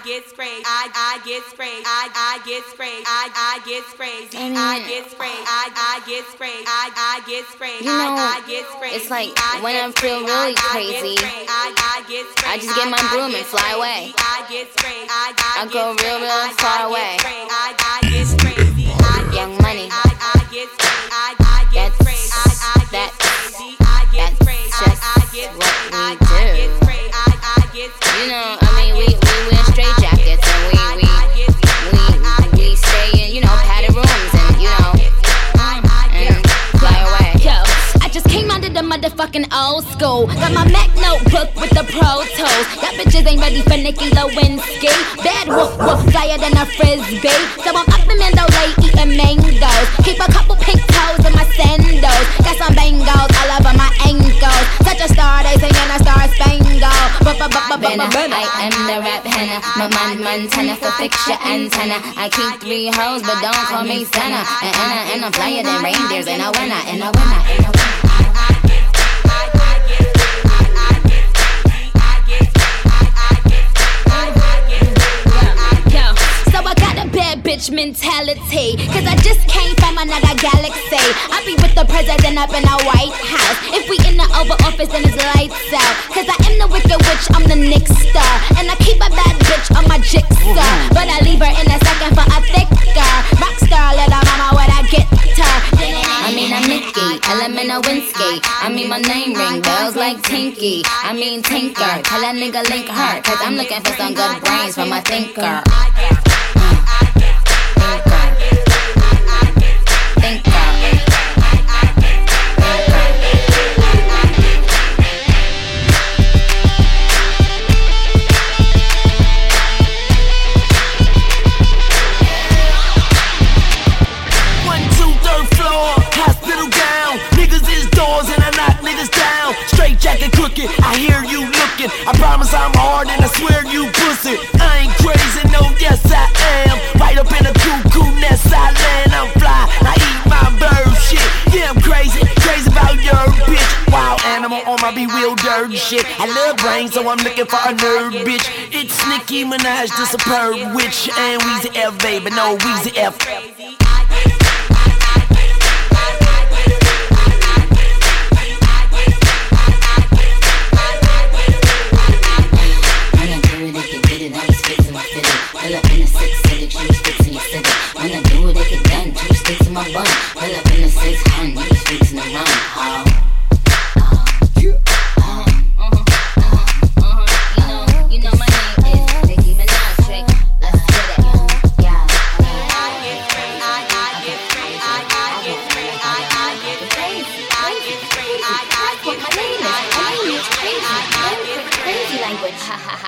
get crazy. I get crazy. I get crazy. I get crazy. I get crazy. I get crazy. I get crazy. You know, it's like when I feel really crazy, I just get my broom and fly away. I go real far away. Young Money. That's just what we do. You know, I mean, we wear straight jackets and we stay in, you know, padded rooms and, you know, and fly away. Yo, I just came out of the motherfucking old school. Got my Mac notebook with the Pro Tools. Y'all bitches ain't ready for Nicki Lewinsky. Bad whoop, flyer than a frisbee. So I'm up in Mandalay eating mangoes. Keep a couple pink toes in my sandals. Got some bangles all over my ankles. Touch a star, they singing a star spangled. I am the rap henna, my man Montana, for fix your antenna. I keep 3 hoes, but don't call me Santa. And I'm flyer than reindeers, and I winner. Bitch mentality, cause I just came from another galaxy. I be with the president up in the White House. If we in the Oval Office, then it's lights out. Cause I am the wicked witch, I'm the Nick star. And I keep a bad bitch on my jigsaw. But I leave her in a second for a thicker rock star, little mama with a guitar. I mean, I'm Nicki, Element Lewinsky. I mean, my name ring bells like Tinky. I mean, Tinker, tell that nigga link her. Cause I'm looking for some good brains from my thinker. I hear you looking, I promise I'm hard and I swear you pussy. I ain't crazy, no, yes I am. Right up in a cuckoo nest I land, I'm fly, I eat my bird shit. Yeah, I'm crazy about your bitch. Wild animal on my bewildered shit. I love brains, so I'm looking for a nerd bitch. It's Nicki Minaj, the superb witch. And Weezy F, baby, no Weezy F. Pull up in the 6, you sticks in your city. When I do it, they get done. 2 sticks in my bun. Pull up in the 600, you sticks in the run. You know my name is Nicki Minaj. Straight, let's get it. Yeah. Crazy language.